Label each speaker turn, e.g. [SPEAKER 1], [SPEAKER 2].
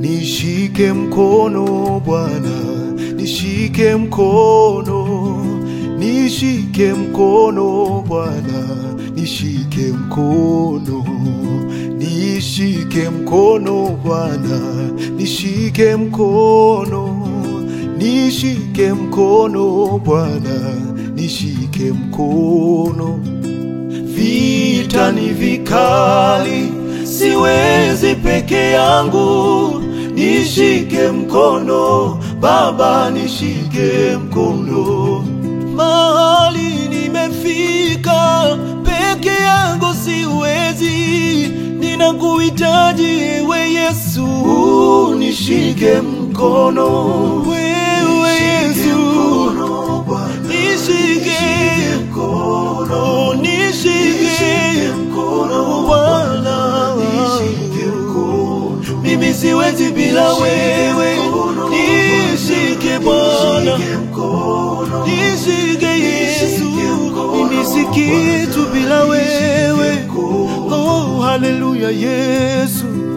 [SPEAKER 1] nishike mkono Bwana, nishike mkono, nishike mkono Bwana, nishike mkono, nishike mkono Bwana, nishike mkono, nishike mkono Bwana, nishike mkono. Vita ni vikali, siwezi peke yangu, nishike mkono Baba, nishike mkono. Mahali nimefika, peke yangu siwezi, ninakuhitaji ewe Yesu, nishike mkono. Wewe Yesu, nishike mkono, nishike mkono Bwana, mimi siwezi bila wewe, nishike Bwana, nishike Yesu, mimi si kitu bila wewe. Oh haleluya Yesu.